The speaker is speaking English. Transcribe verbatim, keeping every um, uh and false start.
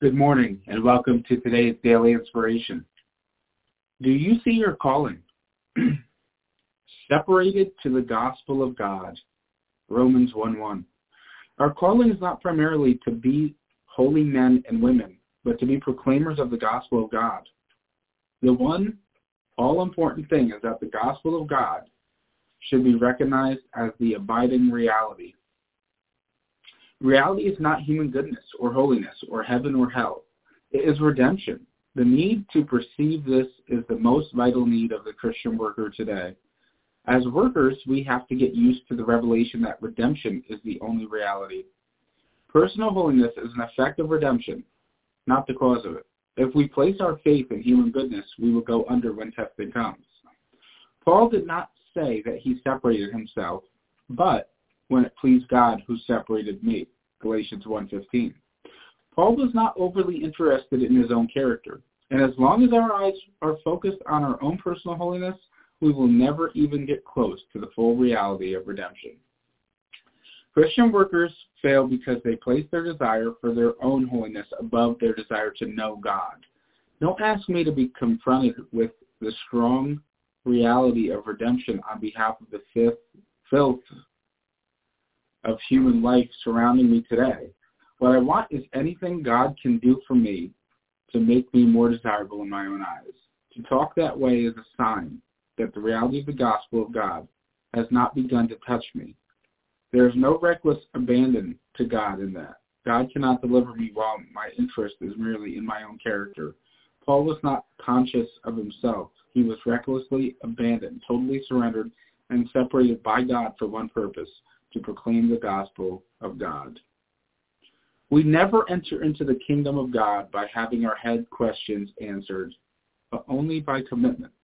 Good morning and welcome to today's Daily Inspiration. Do you see your calling? Separated to the gospel of God. Romans one one. Our calling is not primarily to be holy men and women, but to be proclaimers of the gospel of God. The one all-important thing is that the gospel of God should be recognized as the abiding reality. Reality is not human goodness or holiness or heaven or hell. It is redemption. The need to perceive this is the most vital need of the Christian worker today. As workers, we have to get used to the revelation that redemption is the only reality. Personal holiness is an effect of redemption, not the cause of it. If we place our faith in human goodness, we will go under when testing comes. Paul did not say that he separated himself, but when it pleased God who separated me. Galatians one fifteen. Paul was not overly interested in his own character, and as long as our eyes are focused on our own personal holiness, we will never even get close to the full reality of redemption. Christian workers fail because they place their desire for their own holiness above their desire to know God. Don't ask me to be confronted with the strong reality of redemption on behalf of the fifth, filth of human life surrounding me today. What I want is anything God can do for me to make me more desirable in my own eyes. To talk that way is a sign that the reality of the gospel of God has not begun to touch me. There is no reckless abandon to God in that. God cannot deliver me while my interest is merely in my own character. Paul was not conscious of himself. He was recklessly abandoned, totally surrendered, and separated by God for one purpose, to proclaim the gospel of God. We never enter into the kingdom of God by having our head questions answered, but only by commitment.